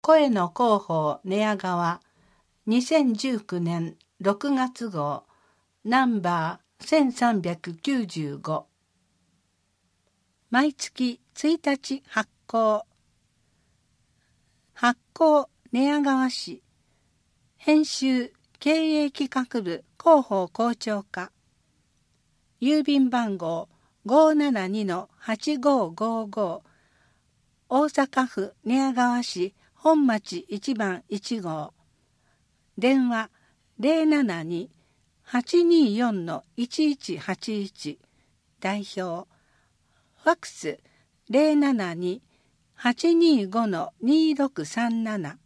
声の広報寝屋川2019年6月号ナンバー1395。毎月1日発行。発行寝屋川市。編集経営企画部広報校長課。郵便番号572-8555。大阪府寝屋川市本町1番1号。電話072-824-1181。代表。ファックス072-825-2637。